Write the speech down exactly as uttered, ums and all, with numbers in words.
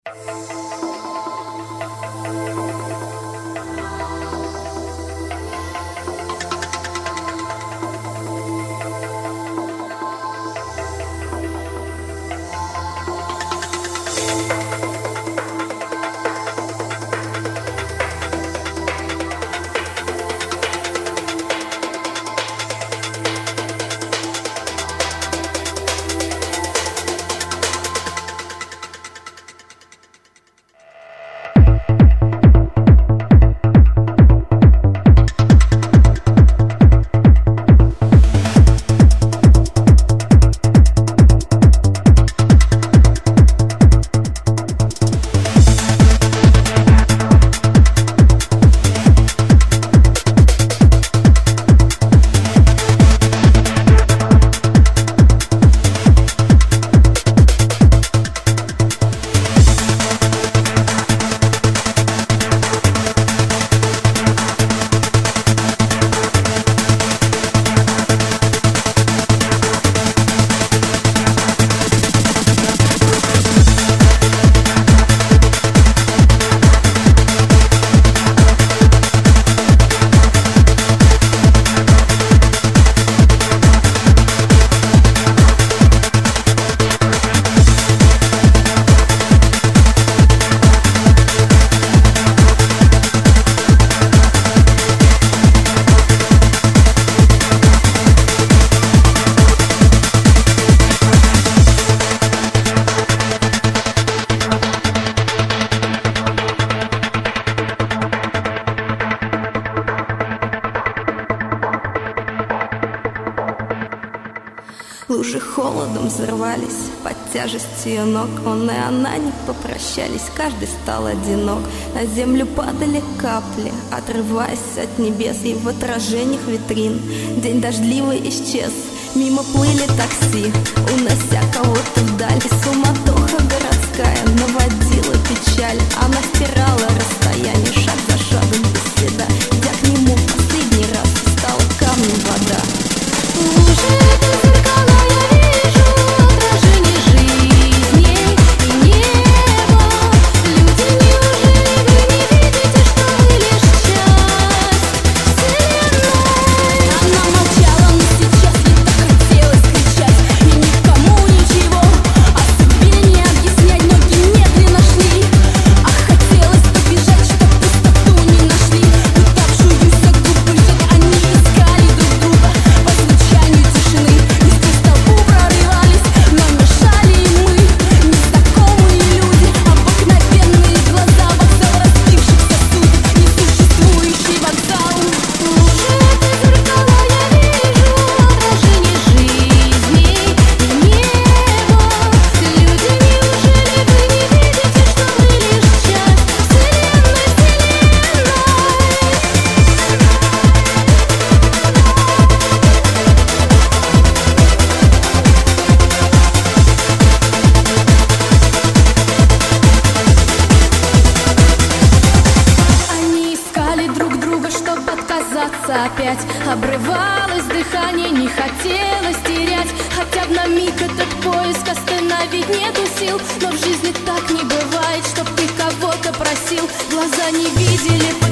Лужи холодом взорвались под тяжестью ее ног. Он и она не попрощались, каждый стал одинок. На землю падали капли, отрываясь от небес. И в отражениях витрин день дождливый исчез. Мимо плыли такси, унося кого-то вдаль. И суматоха городская наводила печаль. Она стирала расстояние шаг за шагом без следа. Идя к нему в последний раз, стала камнем вода. Лужи — это зеркала, я вижу отражение жизни и неба. Люди, неужели вы не видите, что вы лишь часть вселенной? Она молчала, но сейчас ей так хотелось кричать. И никому ничего о судьбе не объяснять. Ноги медленно шли, а хотелось побежать, чтоб пустоту не нашли. Пытавшуюся губы жить, они искали друг друга по звучанию тишины. Из толпу прорывались, но мешали и мы. Незнакомые люди, обыкновенные глаза. Вокзал разбившихся судеб, несуществующий вокзал. Лужи — это зеркала, я вижу отражение жизни и неба. Люди, неужели вы не видите, что вы лишь часть вселенной, вселенной? Они искали друг друга, чтоб отказаться опять. Обрывалось дыхание, не хотелось терять. Хотя б на миг этот поиск остановить нету сил. Но в жизни так не бывает, чтоб ты кого-то просил. Глаза не видели